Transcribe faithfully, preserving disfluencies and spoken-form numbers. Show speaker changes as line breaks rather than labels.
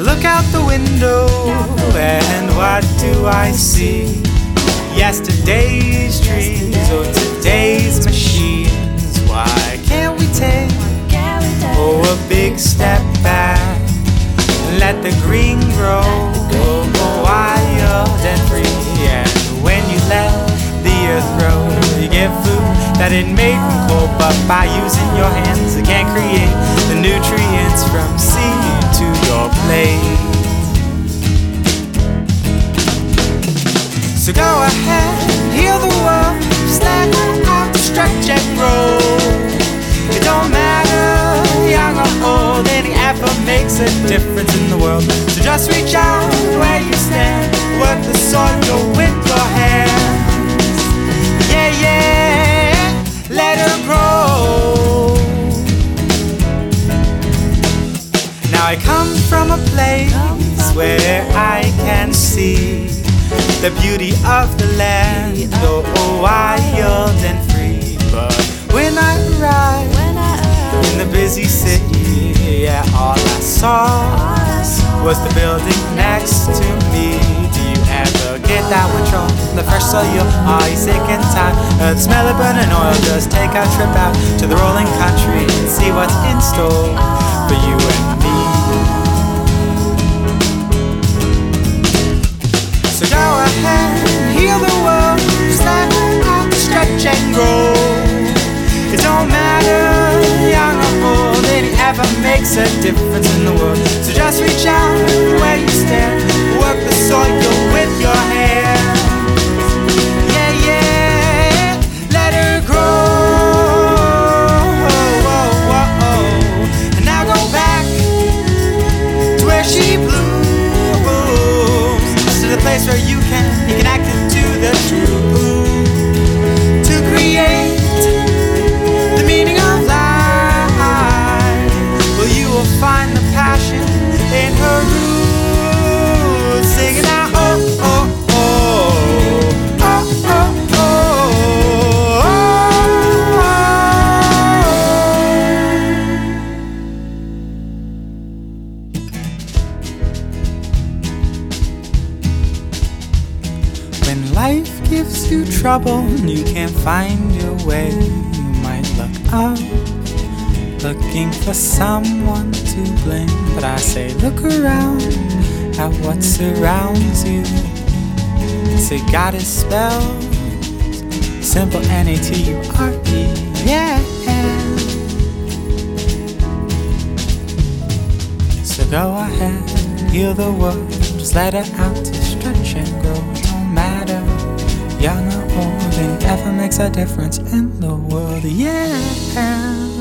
look out the window and what do I see? Yesterday's trees or today's machines. Why can't we take oh a big step back and let the green grow oh, wild and free? And when you let the earth grow, you get food that it made from cold, but by using your hands you can create the nutrients from seed to your plate. So go ahead, heal the world, just let it out to stretch and grow. It don't matter, young or old, any effort makes a difference in the world. So just reach out where you stand, work the soil with your hands. Yeah, yeah, let her grow. Now I come from a place where I can see the beauty of the land, oh, oh wild and free. But when I arrived in the busy city, yeah, all I saw was the building next to me. Do you ever get that withdrawal? The first saw you, are you sick and tired of the smell of burning oil? Just take a trip out to the rolling country and see what's in store for you and me. So go ahead, heal the world, just let it out to stretch and grow. It don't matter, young or old, it ever makes a difference in the world. So just reach out where you stand, work the soil with your hands. Yeah, yeah, let her grow. Oh, oh, oh, oh. And now go back to where she blooms, to the place where you can be connected to the truth, to create the meaning of life. Well, you will find the passion in her roots, singing out, oh, oh, oh, oh, oh, oh, oh. When life gives you trouble and you can't find your way, you might look up, looking for someone to blame. But I say look around at what surrounds you. Say God is spelled simple, N A T U R E, yeah. So go ahead, heal the world, just let it out to stretch and grow. It don't matter, young or old, it ever makes a difference in the world, yeah.